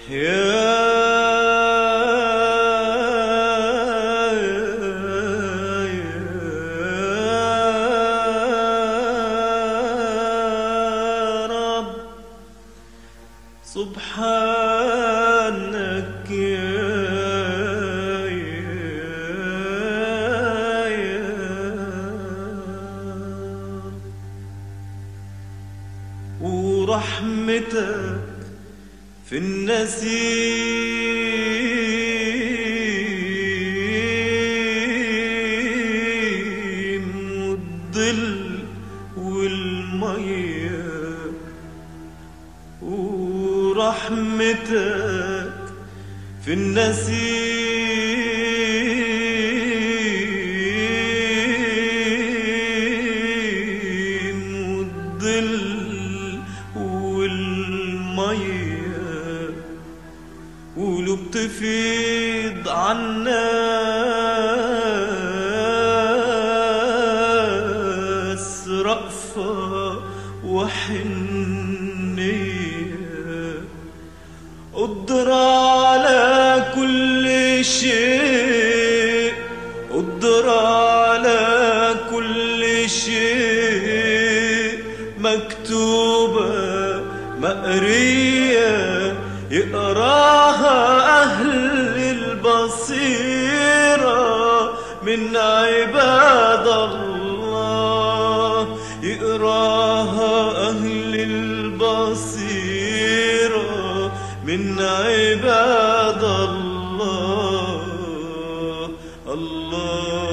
يا رب سبحانك ورحمتك في النسيم والظل والمية، ورحمتك في النسيم والظل والمية، ولو بتفيض عالناس رأفة وحنية، قدر على كل شيء، قدر على كل شيء، مكتوبة مقرية يقراها أهل البصيرة من عباد الله، يقراها أهل البصيرة من عباد الله. الله